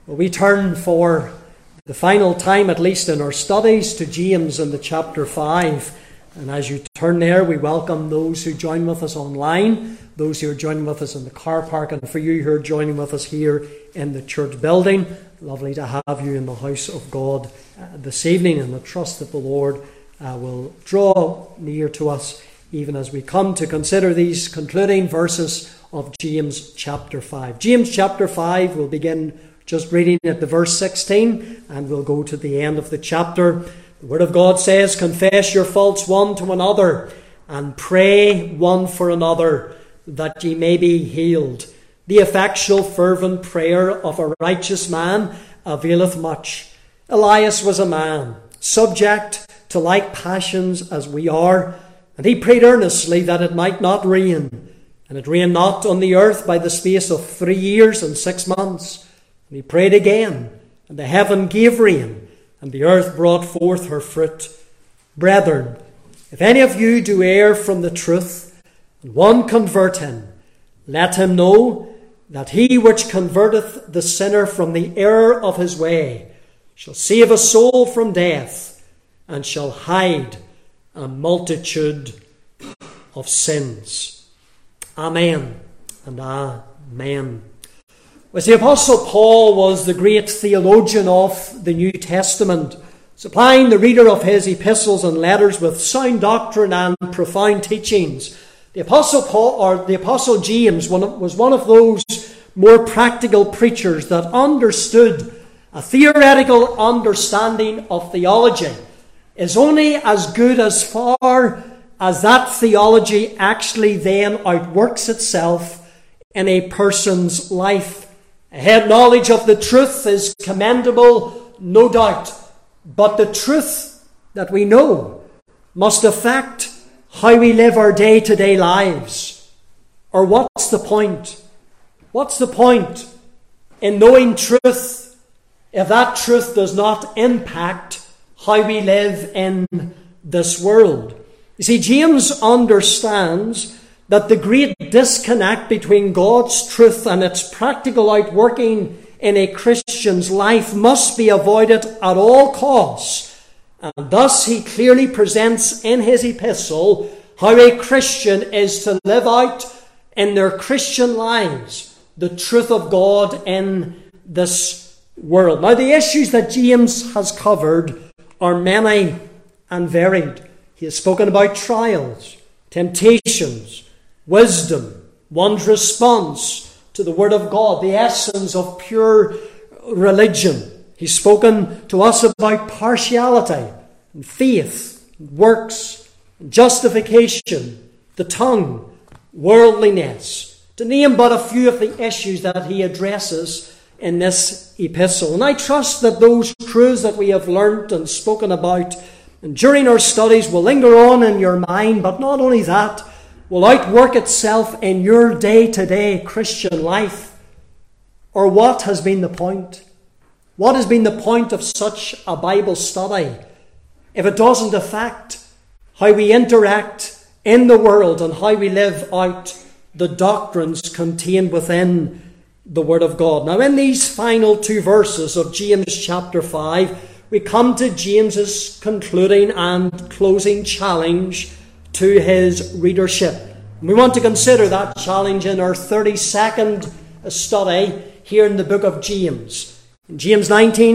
Well, we turn for the final time, at least in our studies, to James in the chapter 5. And as you turn there, we welcome those who join with us online, those who are joining with us in the car park, and for you who are joining with us here in the church building. Lovely to have you in the house of God this evening, and I trust that the Lord will draw near to us even as we come to consider these concluding verses of James chapter 5. James chapter 5, we'll begin just reading at the verse 16, and we'll go to the end of the chapter. The Word of God says, "Confess your faults one to another, and pray one for another, that ye may be healed. The effectual fervent prayer of a righteous man availeth much. Elias was a man, subject to like passions as we are, and he prayed earnestly that it might not rain. And it rained not on the earth by the space of 3 years and 6 months. And he prayed again, and the heaven gave rain, and the earth brought forth her fruit. Brethren, if any of you do err from the truth, and one convert him, let him know that he which converteth the sinner from the error of his way shall save a soul from death, and shall hide a multitude of sins." Amen and amen. As the Apostle Paul was the great theologian of the New Testament, supplying the reader of his epistles and letters with sound doctrine and profound teachings, the Apostle James was one of those more practical preachers that understood a theoretical understanding of theology is only as good as far as that theology actually then outworks itself in a person's life. A head knowledge of the truth is commendable, no doubt, but the truth that we know must affect how we live our day-to-day lives. Or what's the point? What's the point in knowing truth if that truth does not impact how we live in this world? You see, James understands that the great disconnect between God's truth and its practical outworking in a Christian's life must be avoided at all costs. And thus he clearly presents in his epistle how a Christian is to live out in their Christian lives the truth of God in this world. Now, the issues that James has covered are many and varied. He has spoken about trials, temptations, wisdom, one's response to the Word of God, the essence of pure religion. He's spoken to us about partiality, and faith, and works, and justification, the tongue, worldliness, to name but a few of the issues that he addresses in this epistle. And I trust that those truths that we have learnt and spoken about and during our studies will linger on in your mind, but not only that, will outwork itself in your day-to-day Christian life. Or what has been the point? What has been the point of such a Bible study if it doesn't affect how we interact in the world and how we live out the doctrines contained within the Word of God? Now, in these final 2 verses of James chapter 5, we come to James's concluding and closing challenge to his readership. We want to consider that challenge in our 32nd study here in the book of James. In James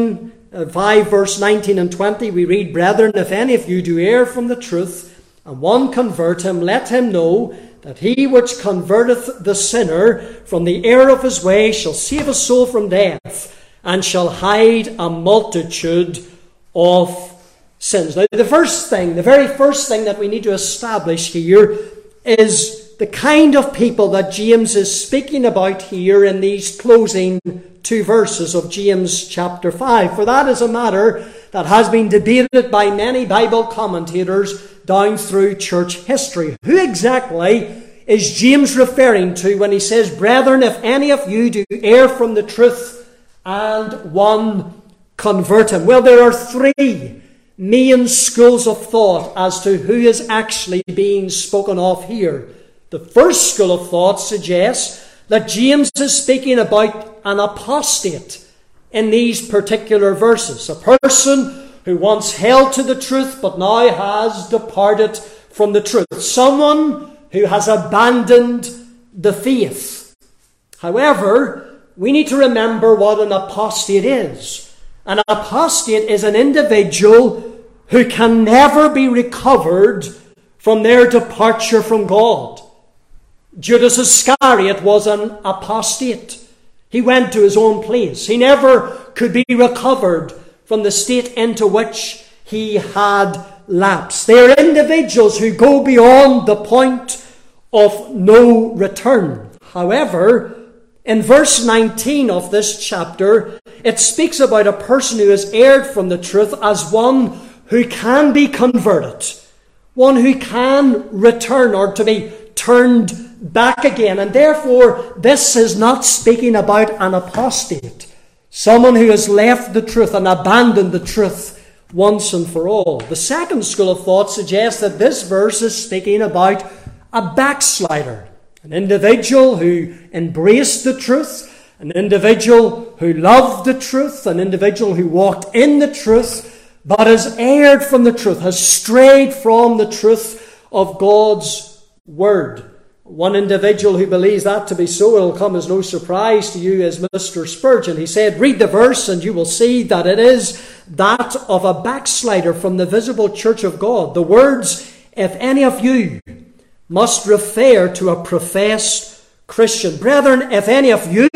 5 verse 19 and 20 we read, "Brethren, if any of you do err from the truth, and one convert him, let him know that he which converteth the sinner from the error of his way shall save a soul from death, and shall hide a multitude of sins." Now, the very first thing that we need to establish here is the kind of people that James is speaking about here in these closing 2 verses of James chapter 5. For that is a matter that has been debated by many Bible commentators down through church history. Who exactly is James referring to when he says, "Brethren, if any of you do err from the truth, and one convert him"? Well, there are 3 main schools of thought as to who is actually being spoken of here. The first school of thought suggests that James is speaking about an apostate, in these particular verses. A person who once held to the truth but now has departed from the truth. Someone who has abandoned the faith. However, we need to remember what an apostate is. An apostate is an individual who can never be recovered from their departure from God. Judas Iscariot was an apostate. He went to his own place. He never could be recovered from the state into which he had lapsed. They are individuals who go beyond the point of no return. However, in verse 19 of this chapter, it speaks about a person who has erred from the truth as one who can be converted, one who can return or to be turned back again. And therefore, this is not speaking about an apostate, someone who has left the truth and abandoned the truth once and for all. The second school of thought suggests that this verse is speaking about a backslider, an individual who embraced the truth, an individual who loved the truth, an individual who walked in the truth, but has erred from the truth, has strayed from the truth of God's Word. One individual who believes that to be so, it'll come as no surprise to you, is Mr. Spurgeon. He said, read the verse and you will see that it is that of a backslider from the visible church of God. The words, if any of you, must refer to a professed Christian. Brethren, if any of you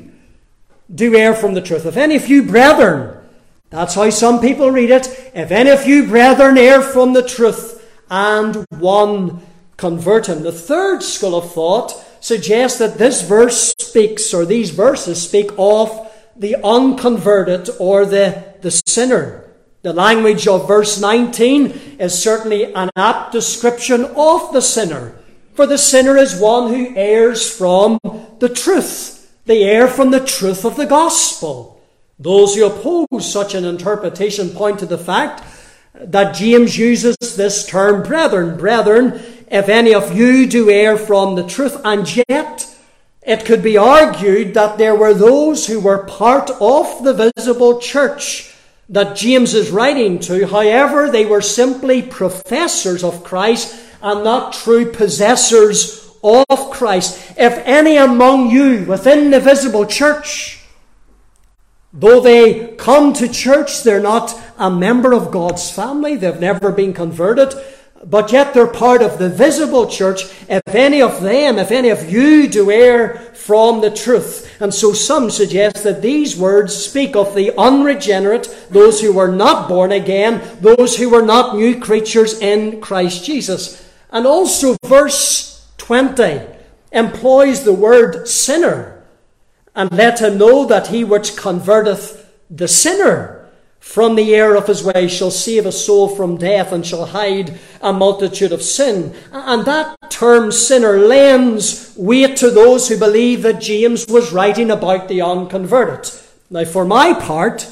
do err from the truth, if any of you brethren, that's how some people read it, if any of you brethren err from the truth, and one convert him. The third school of thought suggests that this verse speaks, or these verses speak of the unconverted or the sinner. The language of verse 19 is certainly an apt description of the sinner. For the sinner is one who errs from the truth. They err from the truth of the gospel. Those who oppose such an interpretation point to the fact that James uses this term, brethren. Brethren, if any of you do err from the truth. And yet, it could be argued that there were those who were part of the visible church that James is writing to. However, they were simply professors of Christ and not true possessors of Christ. If any among you within the visible church, though they come to church, they're not a member of God's family, they've never been converted, but yet they're part of the visible church. If any of them, if any of you do err from the truth. And so some suggest that these words speak of the unregenerate, those who were not born again, those who were not new creatures in Christ Jesus. And also verse 20 employs the word sinner. And let him know that he which converteth the sinner from the error of his way shall save a soul from death and shall hide a multitude of sin. And that term sinner lends weight to those who believe that James was writing about the unconverted. Now for my part,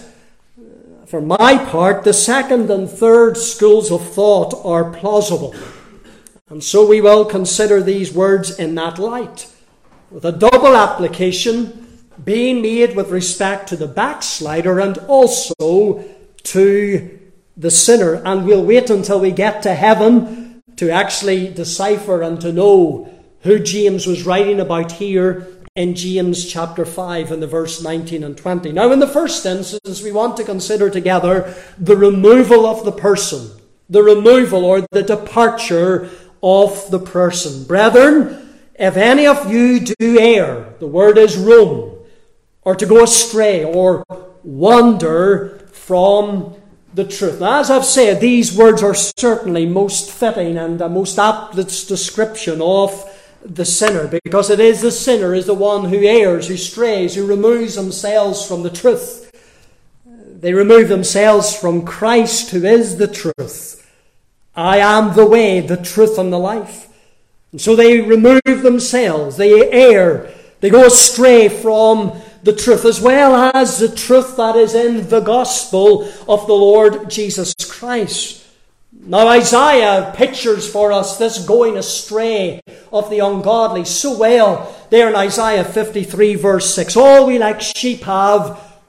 the second and third schools of thought are plausible. And so we will consider these words in that light, with a double application being made with respect to the backslider and also to the sinner. And we'll wait until we get to heaven to actually decipher and to know who James was writing about here in James chapter 5 and the verse 19 and 20. Now, in the first instance, we want to consider together the removal of the person, the removal or the departure of the person. Brethren, if any of you do err, the word is roam, or to go astray, or wander from the truth. Now, as I've said, these words are certainly most fitting and the most apt description of the sinner, because it is the sinner is the one who errs, who strays, who removes themselves from the truth. They remove themselves from Christ, who is the truth. I am the way, the truth, and the life. And so they remove themselves, they err, they go astray from the truth, as well as the truth that is in the gospel of the Lord Jesus Christ. Now Isaiah pictures for us this going astray of the ungodly so well. There in Isaiah 53 verse 6, all we like sheep have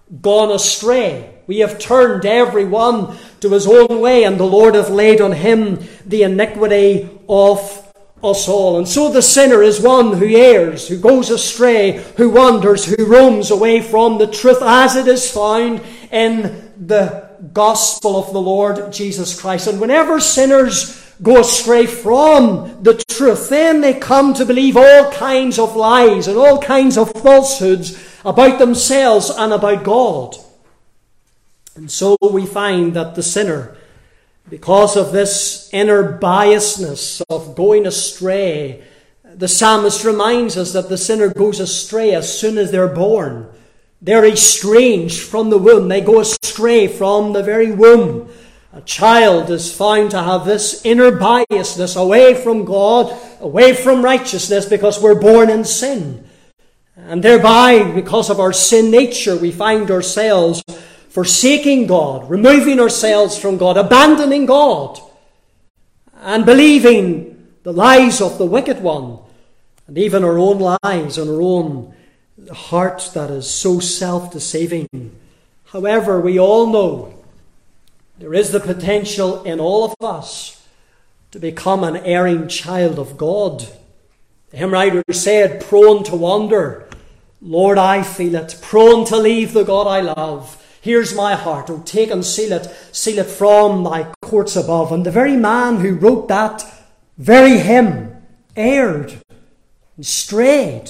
gone astray. We have turned every one to his own way, and the Lord hath laid on him the iniquity of us all. And so the sinner is one who errs, who goes astray, who wanders, who roams away from the truth as it is found in the gospel of the Lord Jesus Christ. And whenever sinners go astray from the truth, then they come to believe all kinds of lies and all kinds of falsehoods about themselves and about God. And so we find that the sinner, because of this inner biasness of going astray, the psalmist reminds us that the sinner goes astray as soon as they're born. They're estranged from the womb. They go astray from the very womb. A child is found to have this inner biasness away from God, away from righteousness, because we're born in sin. And thereby, because of our sin nature, we find ourselves forsaking God, removing ourselves from God, abandoning God, and believing the lies of the wicked one, and even our own lies and our own heart that is so self-deceiving. However, we all know there is the potential in all of us to become an erring child of God. The hymn writer said, prone to wander, Lord, I feel it, prone to leave the God I love. Here's my heart, oh, take and seal it from thy courts above. And the very man who wrote that very hymn erred and strayed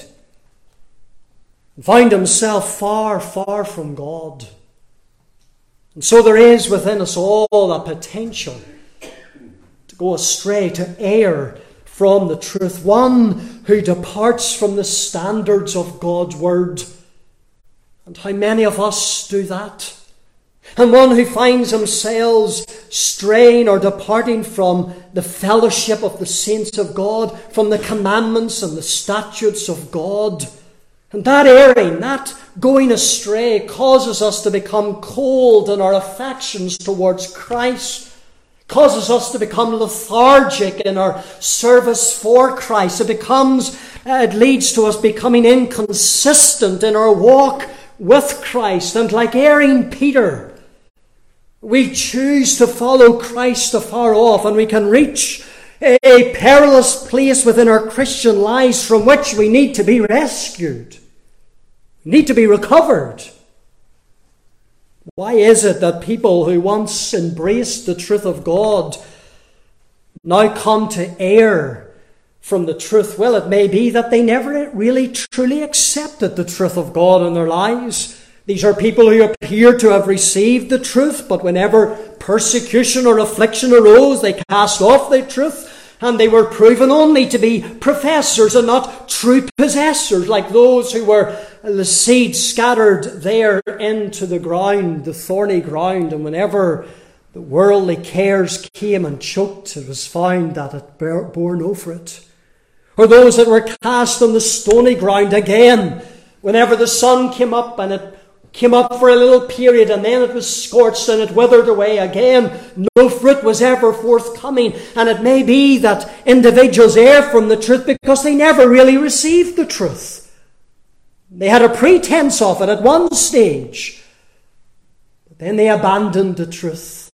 and found himself far, far from God. And so there is within us all a potential to go astray, to err from the truth. One who departs from the standards of God's word. And how many of us do that? And one who finds themselves straying or departing from the fellowship of the saints of God, from the commandments and the statutes of God. And that erring, that going astray, causes us to become cold in our affections towards Christ, causes us to become lethargic in our service for Christ. It leads to us becoming inconsistent in our walk with Christ. And like erring Peter, we choose to follow Christ afar off, and we can reach a perilous place within our Christian lives from which we need to be rescued. We need to be recovered. Why is it that people who once embraced the truth of God now come to err from the truth? Well, it may be that they never really truly accepted the truth of God in their lives. These are people who appear to have received the truth, but whenever persecution or affliction arose, they cast off the truth, and they were proven only to be professors and not true possessors, like those who were the seed scattered there into the ground, the thorny ground. And whenever the worldly cares came and choked, it was found that it bore no fruit. Or those that were cast on the stony ground, again, whenever the sun came up, and it came up for a little period, and then it was scorched and it withered away again, no fruit was ever forthcoming. And it may be that individuals err from the truth because they never really received the truth. They had a pretense of it at one stage, but then they abandoned the truth.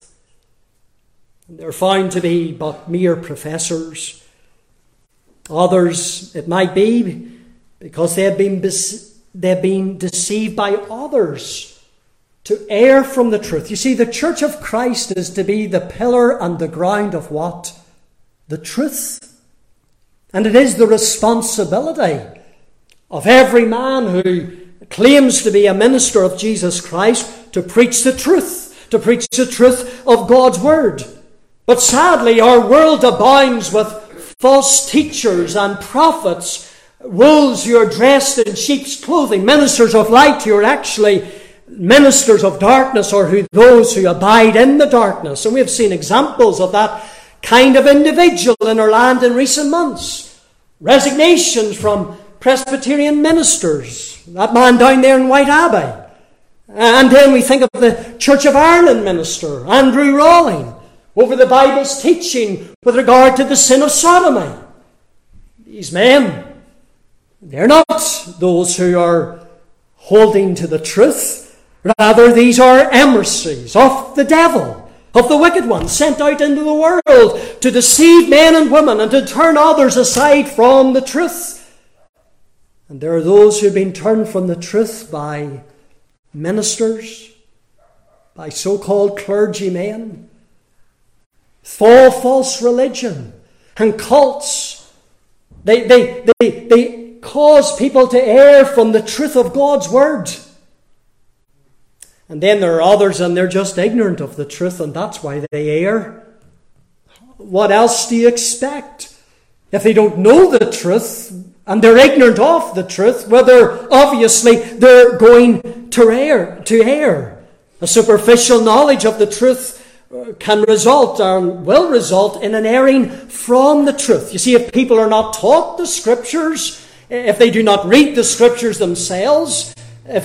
And they're found to be but mere professors. Others, it might be because they have been deceived by others to err from the truth. You see, the Church of Christ is to be the pillar and the ground of what? The truth. And it is the responsibility of every man who claims to be a minister of Jesus Christ to preach the truth of God's word. But sadly, our world abounds with false teachers and prophets, wolves who are dressed in sheep's clothing, ministers of light who are actually ministers of darkness, or those who abide in the darkness. And we have seen examples of that kind of individual in our land in recent months. Resignations from Presbyterian ministers, that man down there in White Abbey. And then we think of the Church of Ireland minister, Andrew Rawling, over the Bible's teaching with regard to the sin of sodomy. These men, they're not those who are holding to the truth. Rather, these are emissaries of the devil, of the wicked one, sent out into the world to deceive men and women and to turn others aside from the truth. And there are those who have been turned from the truth by ministers, by so-called clergymen, false religion and cults. They cause people to err from the truth of God's word. And then there are others, and they're just ignorant of the truth, and that's why they err. What else do you expect? If they don't know the truth, and they're ignorant of the truth, whether obviously they're going to err. A superficial knowledge of the truth can result and will result in an erring from the truth. You see, if people are not taught the Scriptures, if they do not read the Scriptures themselves, if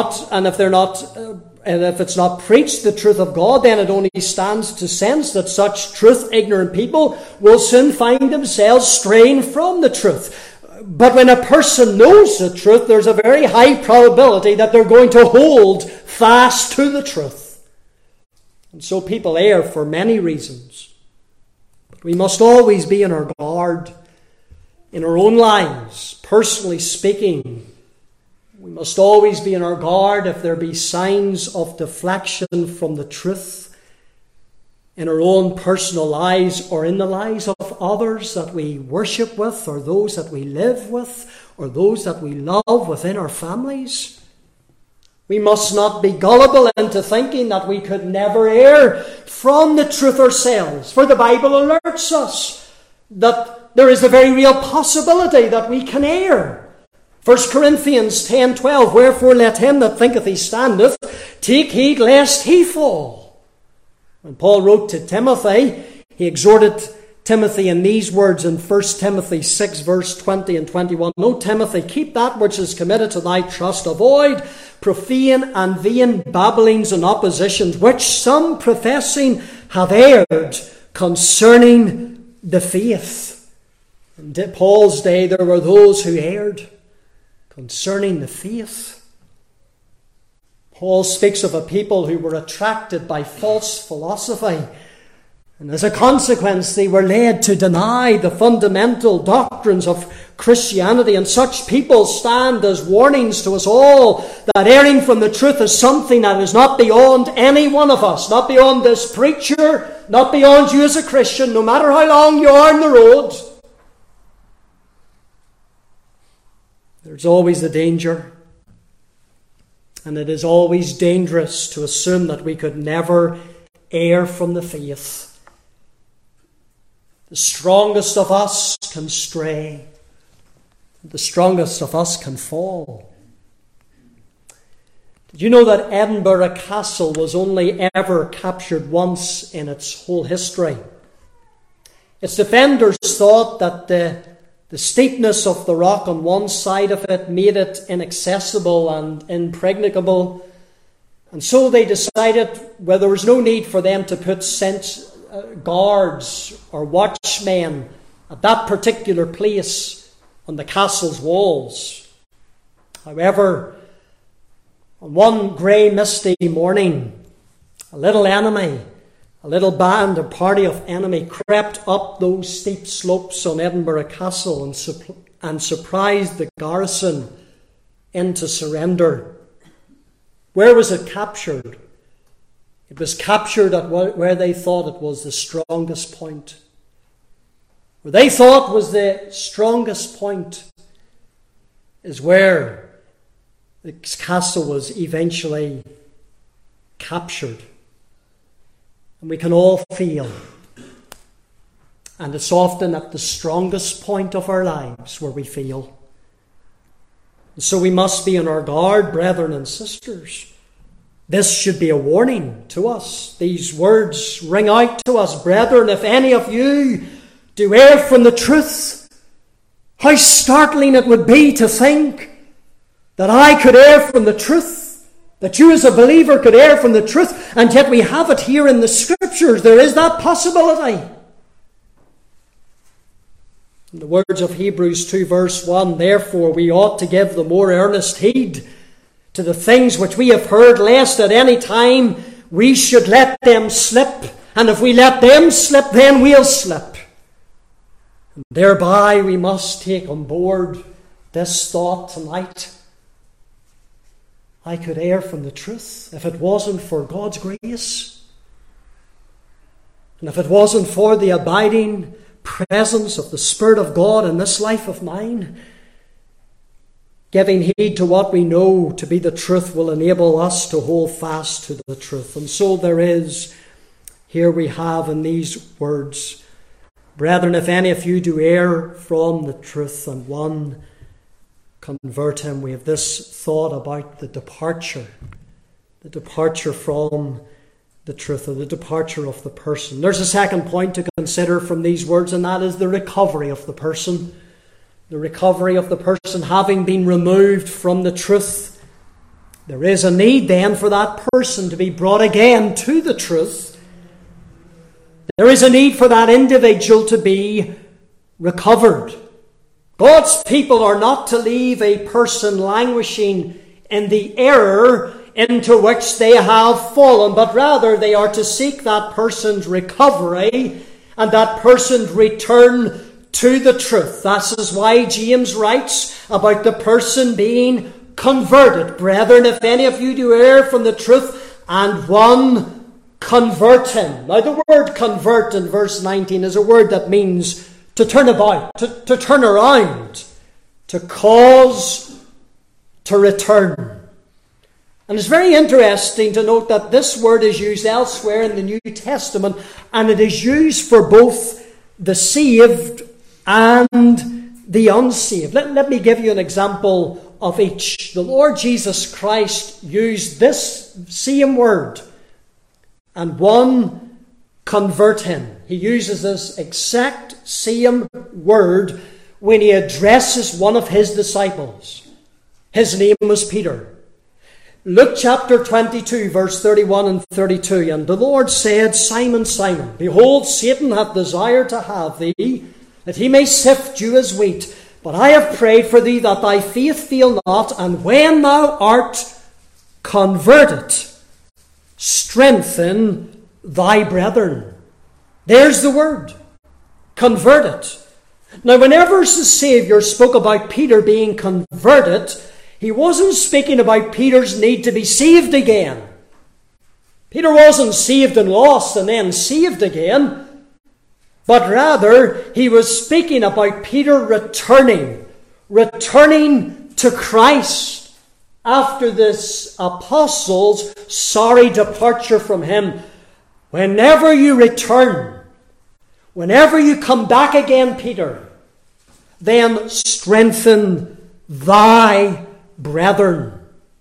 it's not preached the truth of God, then it only stands to sense that such truth-ignorant people will soon find themselves straying from the truth. But when a person knows the truth, there's a very high probability that they're going to hold fast to the truth. And so people err for many reasons. But we must always be on our guard in our own lives, personally speaking. We must always be on our guard if there be signs of deflection from the truth in our own personal lives or in the lives of others that we worship with, or those that we live with, or those that we love within our families. We must not be gullible into thinking that we could never err from the truth ourselves, for the Bible alerts us that there is a very real possibility that we can err. 1 Corinthians 10:12, wherefore let him that thinketh he standeth take heed lest he fall. When Paul wrote to Timothy, he exhorted Timothy in these words in 1 Timothy 6 verse 20 and 21. No, Timothy, keep that which is committed to thy trust. Avoid profane and vain babblings and oppositions, which some professing have erred concerning the faith. In Paul's day there were those who erred concerning the faith. Paul speaks of a people who were attracted by false philosophy, and as a consequence they were led to deny the fundamental doctrines of Christianity. And such people stand as warnings to us all that erring from the truth is something that is not beyond any one of us, not beyond this preacher, not beyond you as a Christian, no matter how long you are on the road. There's always the danger. And it is always dangerous to assume that we could never err from the faith. The strongest of us can stray. The strongest of us can fall. Did you know that Edinburgh Castle was only ever captured once in its whole history? Its defenders thought that the steepness of the rock on one side of it made it inaccessible and impregnable. And so they decided, well, there was no need for them to put guards or watchmen at that particular place on the castle's walls. However, on one grey misty morning, a little band, a party of enemy crept up those steep slopes on Edinburgh Castle and surprised the garrison into surrender. Where was it captured? It was captured at where they thought it was the strongest point. Where they thought was the strongest point is where the castle was eventually captured. And we can all feel, and it's often at the strongest point of our lives where we feel. And so we must be on our guard, brethren and sisters. This should be a warning to us. These words ring out to us, brethren, if any of you do err from the truth. How startling it would be to think that I could err from the truth. That you as a believer could err from the truth, and yet we have it here in the Scriptures. There is that possibility. In the words of Hebrews 2 verse 1, therefore we ought to give the more earnest heed to the things which we have heard, lest at any time we should let them slip. And if we let them slip, then we'll slip. And thereby we must take on board this thought tonight. I could err from the truth if it wasn't for God's grace. And if it wasn't for the abiding presence of the Spirit of God in this life of mine. Giving heed to what we know to be the truth will enable us to hold fast to the truth. And so there is, here we have in these words, brethren, if any of you do err from the truth and one convert him, we have this thought about the departure from the truth, or the departure of the person. There's a second point to consider from these words, and that is the recovery of the person. The recovery of the person having been removed from the truth. There is a need then for that person to be brought again to the truth. There is a need for that individual to be recovered. God's people are not to leave a person languishing in the error into which they have fallen, but rather they are to seek that person's recovery and that person's return to the truth. That is why James writes about the person being converted. Brethren, if any of you do err from the truth and one convert him. Now the word convert in verse 19 is a word that means to turn about, to turn around, to cause to return. And it's very interesting to note that this word is used elsewhere in the New Testament, and it is used for both the saved and the unsaved. Let me give you an example of each. The Lord Jesus Christ used this same word, and one convert him. He uses this exact same word when he addresses one of his disciples. His name was Peter. Luke chapter 22, verse 31 and 32. And the Lord said, Simon, Simon, behold, Satan hath desired to have thee, that he may sift you as wheat. But I have prayed for thee that thy faith fail not, and when thou art converted, strengthen thy brethren. There's the word. Converted. Now, whenever the Saviour spoke about Peter being converted, he wasn't speaking about Peter's need to be saved again. Peter wasn't saved and lost and then saved again. But rather, he was speaking about Peter returning to Christ after this apostle's sorry departure from him. Whenever you return, whenever you come back again, Peter, then strengthen thy brethren.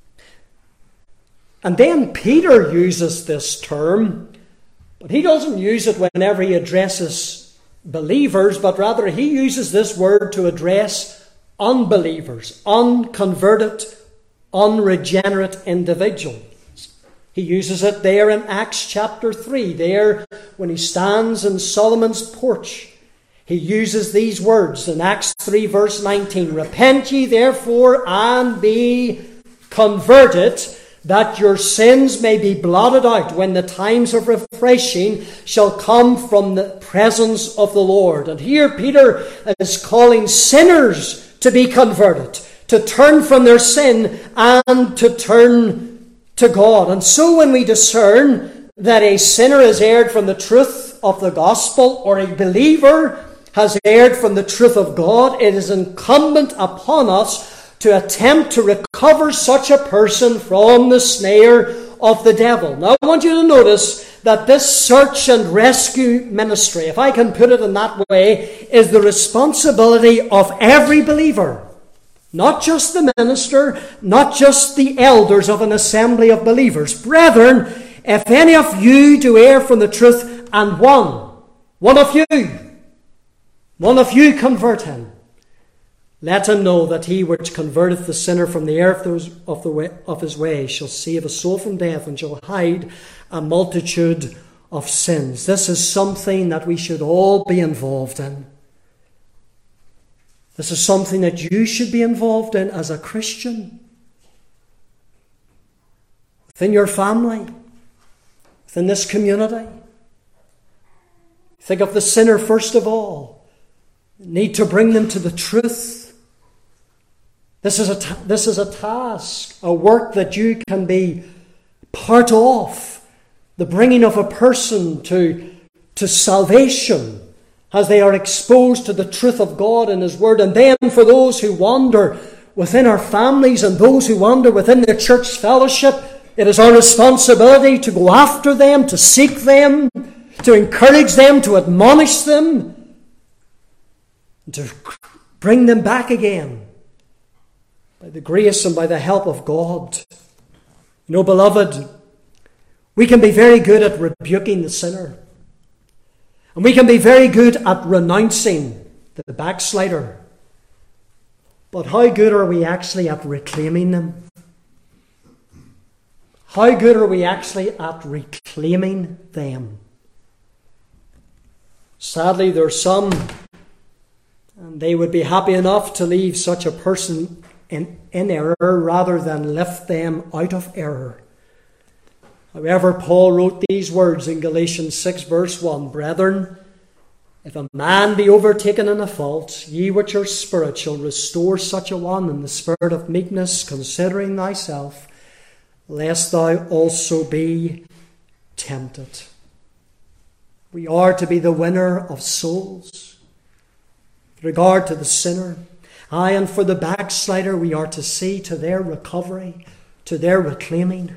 And then Peter uses this term, but he doesn't use it whenever he addresses believers, but rather he uses this word to address unbelievers, unconverted, unregenerate individuals. He uses it there in Acts chapter 3, there when he stands in Solomon's porch. He uses these words in Acts 3 verse 19. Repent ye therefore and be converted, that your sins may be blotted out when the times of refreshing shall come from the presence of the Lord. And here Peter is calling sinners to be converted, to turn from their sin and to turn to God. And so when we discern that a sinner has erred from the truth of the gospel, or a believer has erred from the truth of God, it is incumbent upon us to attempt to recover such a person from the snare of the devil. Now I want you to notice that this search and rescue ministry, if I can put it in that way, is the responsibility of every believer. Not just the minister, not just the elders of an assembly of believers. Brethren, if any of you do err from the truth, and one of you convert him, let him know that he which converteth the sinner from the error of his way shall save a soul from death, and shall hide a multitude of sins. This is something that we should all be involved in. This is something that you should be involved in as a Christian. within your family, within this community. Think of the sinner first of all. You need to bring them to the truth. This is a task, a work that you can be part of. The bringing of a person to salvation as they are exposed to the truth of God and His Word. And then for those who wander within our families and those who wander within the church fellowship, it is our responsibility to go after them, to seek them, to encourage them, to admonish them, and to bring them back again by the grace and by the help of God. You know, beloved, we can be very good at rebuking the sinner. And we can be very good at renouncing the backslider. But how good are we actually at reclaiming them? How good are we actually at reclaiming them? Sadly, there are some, and they would be happy enough to leave such a person in error rather than lift them out of error. However, Paul wrote these words in Galatians 6 verse 1, Brethren, if a man be overtaken in a fault, ye which are spiritual, restore such a one in the spirit of meekness, considering thyself, lest thou also be tempted. We are to be the winner of souls. With regard to the sinner, aye, and for the backslider, we are to see to their recovery, to their reclaiming.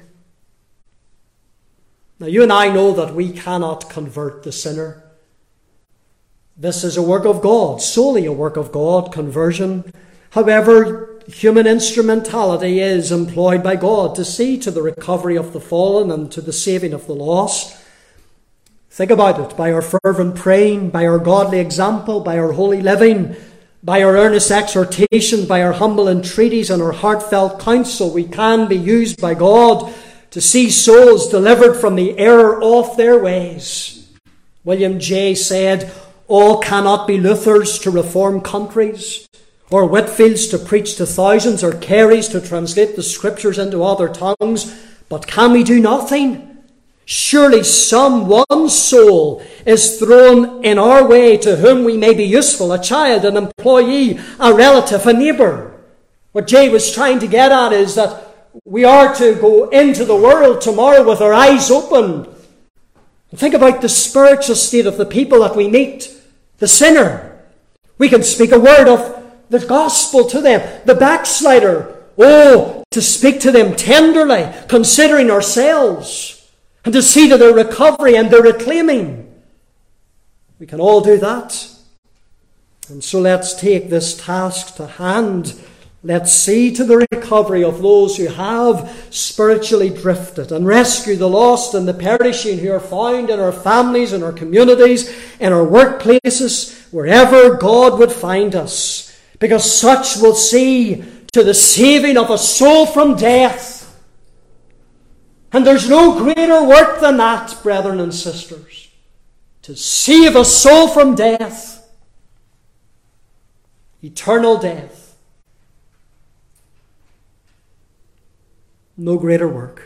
Now, you and I know that we cannot convert the sinner. This is a work of God, solely a work of God, conversion. However, human instrumentality is employed by God to see to the recovery of the fallen and to the saving of the lost. Think about it. By our fervent praying, by our godly example, by our holy living, by our earnest exhortation, by our humble entreaties and our heartfelt counsel, we can be used by God to see souls delivered from the error of their ways. William Jay said, all cannot be Luthers to reform countries, or Whitfields to preach to thousands, or Careys to translate the Scriptures into other tongues. But can we do nothing? Surely one soul is thrown in our way to whom we may be useful, a child, an employee, a relative, a neighbour. What Jay was trying to get at is that we are to go into the world tomorrow with our eyes open. And think about the spiritual state of the people that we meet. The sinner. We can speak a word of the gospel to them. The backslider. Oh, to speak to them tenderly, considering ourselves, and to see to their recovery and their reclaiming. We can all do that. And so let's take this task to hand. Let's see to the recovery of those who have spiritually drifted and rescue the lost and the perishing who are found in our families, in our communities, in our workplaces, wherever God would find us. Because such will see to the saving of a soul from death. And there's no greater work than that, brethren and sisters. To save a soul from death. Eternal death. No greater work.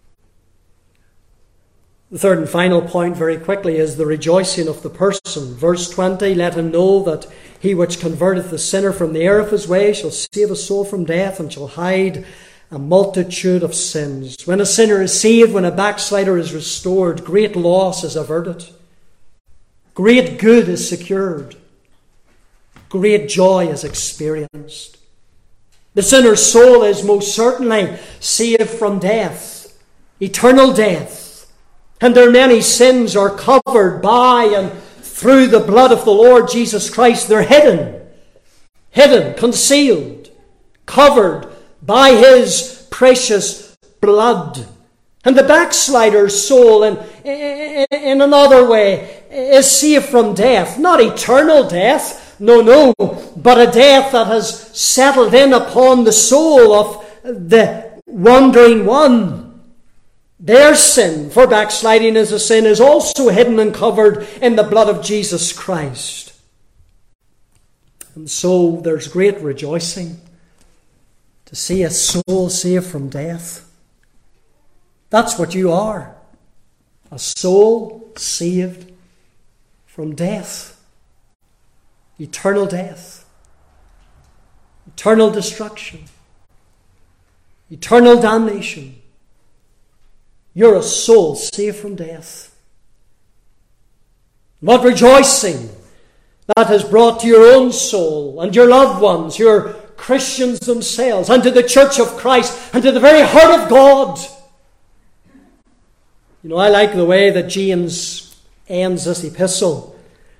The third and final point very quickly is the rejoicing of the person. Verse 20, let him know that he which converteth the sinner from the error of his way shall save a soul from death and shall hide a multitude of sins. When a sinner is saved, when a backslider is restored, great loss is averted. Great good is secured. Great joy is experienced. The sinner's soul is most certainly saved from death, eternal death. And their many sins are covered by and through the blood of the Lord Jesus Christ. They're hidden, concealed, covered by His precious blood. And the backslider's soul, in another way, is saved from death. Not eternal death, no, but a death that has settled in upon the soul of the wandering one. Their sin, for backsliding is a sin, is also hidden and covered in the blood of Jesus Christ. And so there's great rejoicing to see a soul saved from death. That's what you are. A soul saved from death. Eternal death. Eternal destruction. Eternal damnation. You're a soul saved from death. What rejoicing that has brought to your own soul and your loved ones, your Christians themselves, and to the church of Christ, and to the very heart of God. You know, I like the way that James ends this epistle.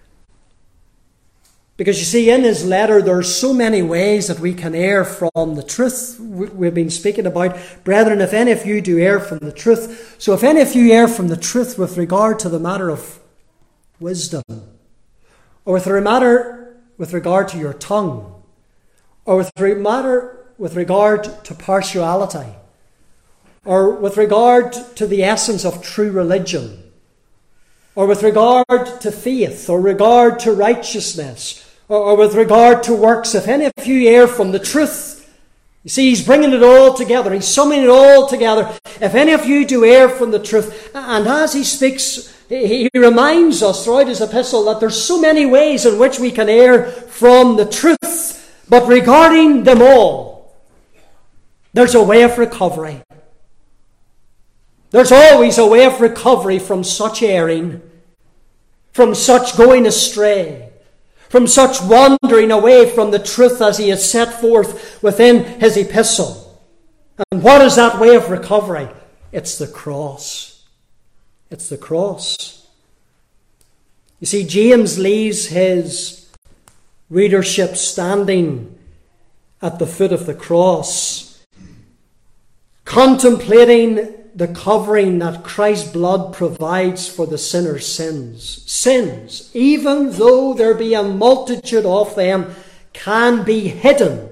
Because you see, in his letter, there are so many ways that we can err from the truth we've been speaking about. Brethren, if any of you do err from the truth, so if any of you err from the truth with regard to the matter of wisdom, or with regard to your tongue, or with regard to partiality, or with regard to the essence of true religion, or with regard to faith, or regard to righteousness, or with regard to works, if any of you err from the truth, you see, he's bringing it all together. He's summing it all together. If any of you do err from the truth, and as he speaks, he reminds us throughout his epistle that there's so many ways in which we can err from the truth, but regarding them all, there's a way of recovery. There's always a way of recovery from such erring, from such going astray, from such wandering away from the truth as he has set forth within his epistle. And what is that way of recovery? It's the cross. It's the cross. You see, James leaves his readership standing at the foot of the cross, contemplating the covering that Christ's blood provides for the sinner's sins. Sins, even though there be a multitude of them, can be hidden.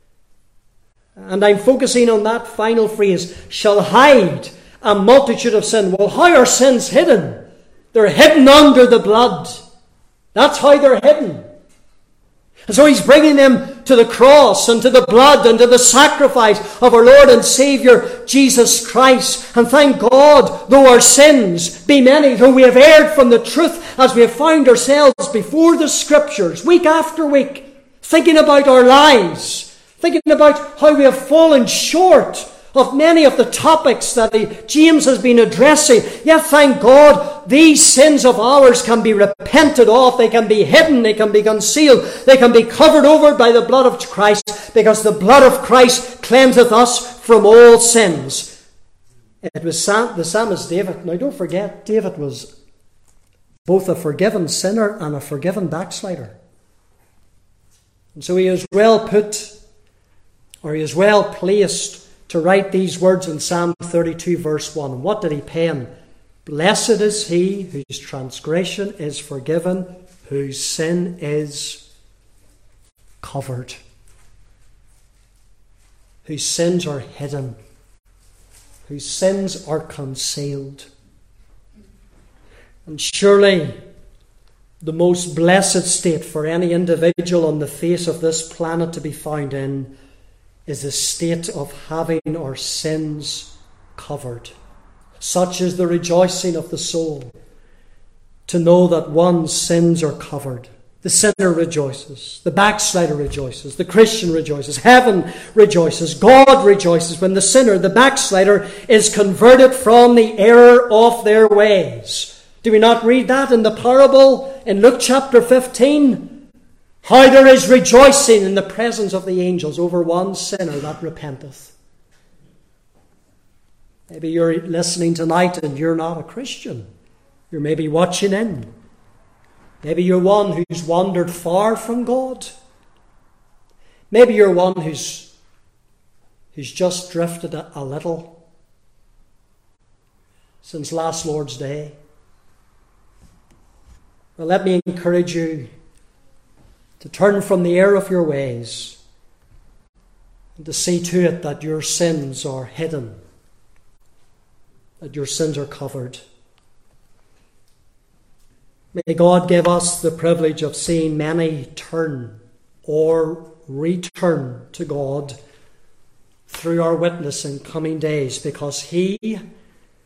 And I'm focusing on that final phrase, shall hide a multitude of sin. Well, how are sins hidden? They're hidden under the blood. That's how they're hidden. And so he's bringing them to the cross and to the blood and to the sacrifice of our Lord and Saviour Jesus Christ. And thank God, though our sins be many, though we have erred from the truth, as we have found ourselves before the Scriptures, week after week, thinking about our lives, thinking about how we have fallen short of many of the topics that James has been addressing. Yet, thank God, these sins of ours can be repented of. They can be hidden. They can be concealed. They can be covered over by the blood of Christ, because the blood of Christ cleanseth us from all sins. It was the psalmist David. Now, don't forget, David was both a forgiven sinner and a forgiven backslider. And so he is well placed to write these words in Psalm 32 verse 1. What did he pen? Blessed is he whose transgression is forgiven, whose sin is covered, whose sins are hidden, whose sins are concealed. And surely the most blessed state for any individual on the face of this planet to be found in is the state of having our sins covered. Such is the rejoicing of the soul, to know that one's sins are covered. The sinner rejoices, the backslider rejoices, the Christian rejoices, heaven rejoices, God rejoices when the sinner, the backslider, is converted from the error of their ways. Do we not read that in the parable in Luke chapter 15? How there is rejoicing in the presence of the angels over one sinner that repenteth. Maybe you're listening tonight and you're not a Christian. You're maybe watching in. Maybe you're one who's wandered far from God. Maybe you're one who's just drifted a little since last Lord's Day. Well, let me encourage you to turn from the error of your ways and to see to it that your sins are hidden, that your sins are covered. May God give us the privilege of seeing many turn or return to God through our witness in coming days, because He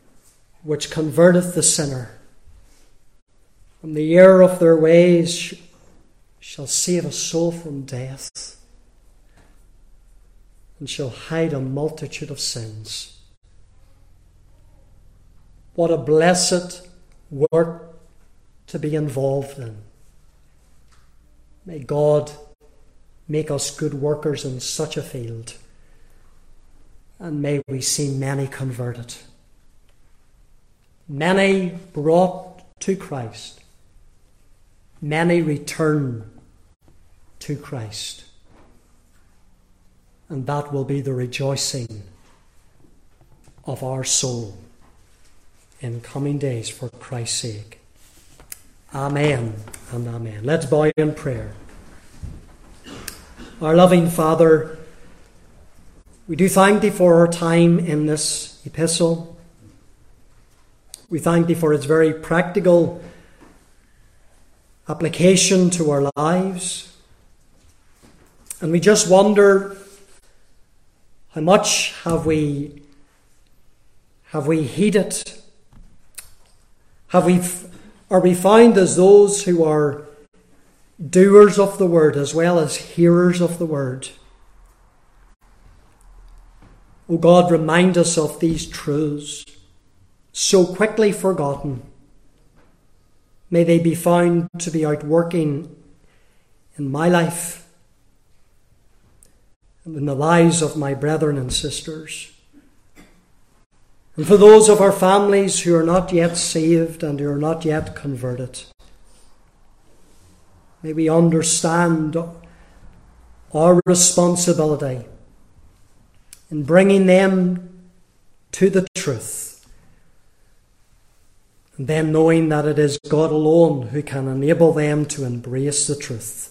which converteth the sinner from the error of their ways, shall save a soul from death, and shall hide a multitude of sins. What a blessed work to be involved in. May God make us good workers in such a field, and may we see many converted, many brought to Christ, many return to Christ. And that will be the rejoicing of our soul in coming days for Christ's sake. Amen and amen. Let's bow in prayer. Our loving Father, we do thank Thee for our time in this epistle. We thank Thee for its very practical application to our lives. And we just wonder, how much have we heeded? Are we found as those who are doers of the word as well as hearers of the word? O God, remind us of these truths, so quickly forgotten. May they be found to be outworking in my life and in the lives of my brethren and sisters. And for those of our families who are not yet saved and who are not yet converted, may we understand our responsibility in bringing them to the truth, and then knowing that it is God alone who can enable them to embrace the truth.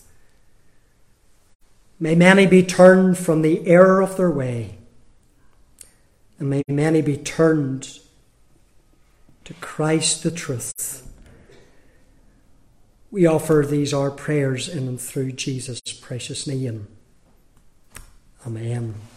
May many be turned from the error of their way, and may many be turned to Christ the truth. We offer these our prayers in and through Jesus' precious name. Amen.